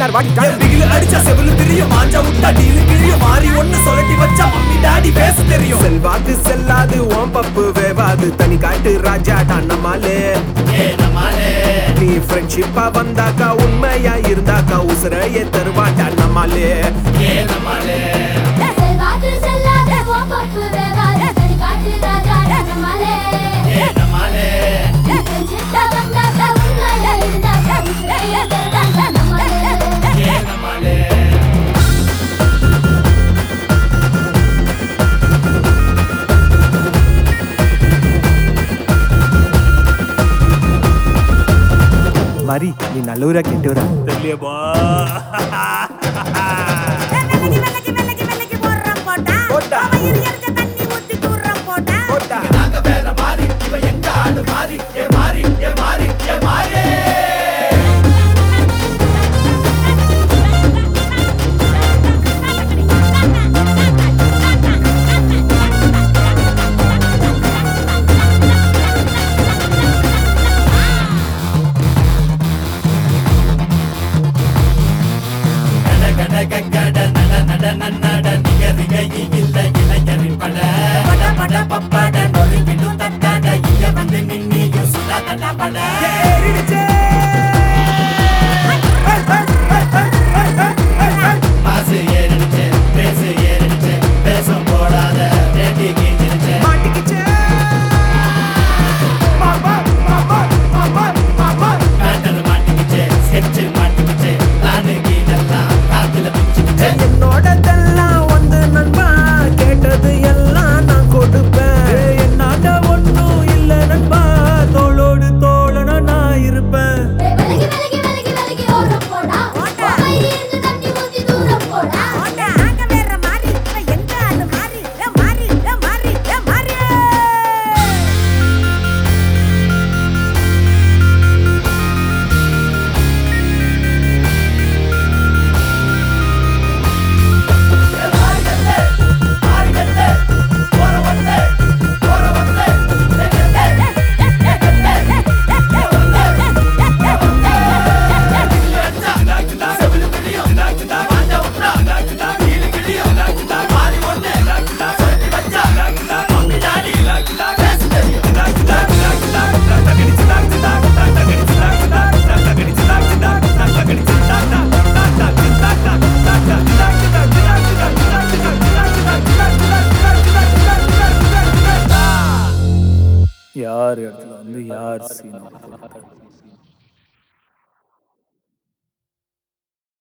யார் வாடி பிகிலு அடிச்சா செவிலு தெரியும் மாஞ்சா விட்டா டீலு கிழியும் மாறி ஒண்ணு சொல்லட்டி வச்சா மம்மி டாடி பேச தெரியும் செல்வாக்கு செல்லாது ஓம் பப்பு வேவாது தனி காட்டு ராஜாடா நம்மாலே நீ ஃப்ரெண்ட்ஷிப்பா வந்தாக்கா உண்மையா இருந்தாக்கா உசுரையே தருவாட்டா நம்மாலே மாரி நீ நல்லூரா கெட்டூரா தெரியபா நாங்க வேற மாறி இவ எங்க ஆளு மாறி ஏ மாறி ஏ மாறி ஏ மாறி என்னோடதெல்லாம் வந்து நண்பா கேட்டது எல்லாம் நான் கொடுப்பேன் என்னாண்ட ஒன்னும் இல்ல நண்பா தோளோடு தோழனா நான் இருப்பேன் யார் இடத்துல வந்து யார் சீன்